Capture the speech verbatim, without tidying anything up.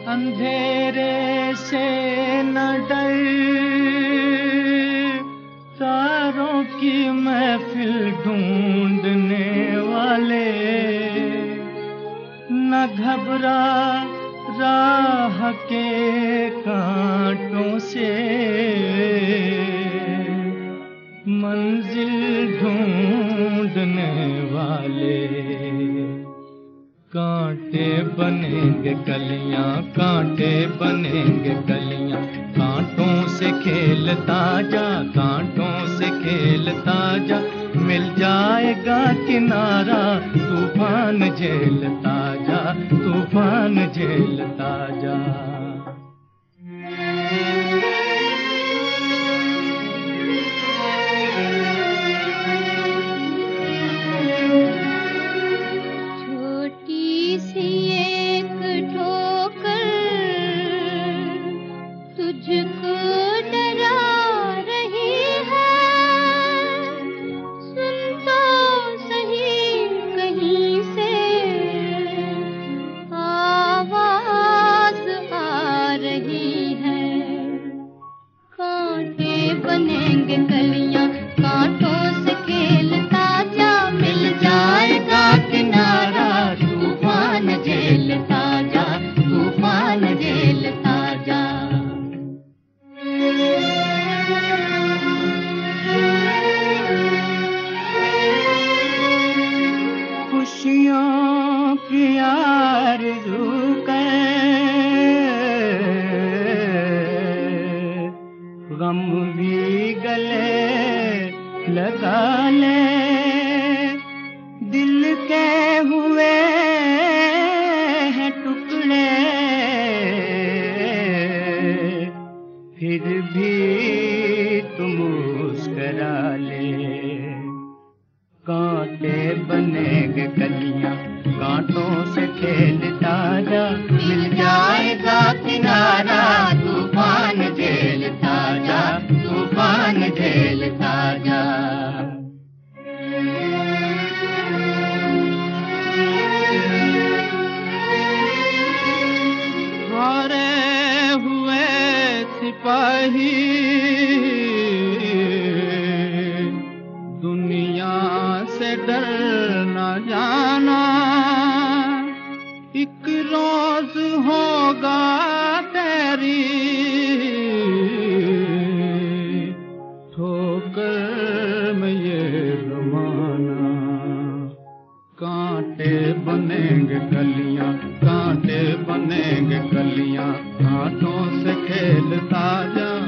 अंधेरे से न डर, तारों की महफिल ढूंढने वाले, न घबरा राह के कांटों से, मंजिल ढूंढने वाले। कांटे बनेंगे कलियां, कांटे बनेंगे कलियां, कांटों से खेलता जा, कांटों से खेलता जा, मिल जाएगा किनारा, तूफान झेलता जा, तूफान झेलता जा। तुझको डरा रही है, सुन तो सही कहीं से आवाज आ रही है। कांटे बनेंगे कलियां, कांटों से खेलता जा, मिल जाएगा किनारा, तूफान झेलता जा, तूफान झेलता जा। खुशियों की आरज़ू कर, गम भी गले लगा ले, दिल के हुए हैं टुकड़े, फिर भी तुम मुस्कुरा ले। कांटे बनेंगे कलियां, कांटों से खेलता जा, मिल जाएगा किनारा, तूफान झेलता जा, तूफान झेलता जा। हारे हुए सिपाही दुनिया से डर न जाना, एक रोज होगा तेरी ठोकर में ये ज़माना। कांटे बनेंगे कलियां, कांटे बनेंगे कलियां, कांटों से खेलता जा,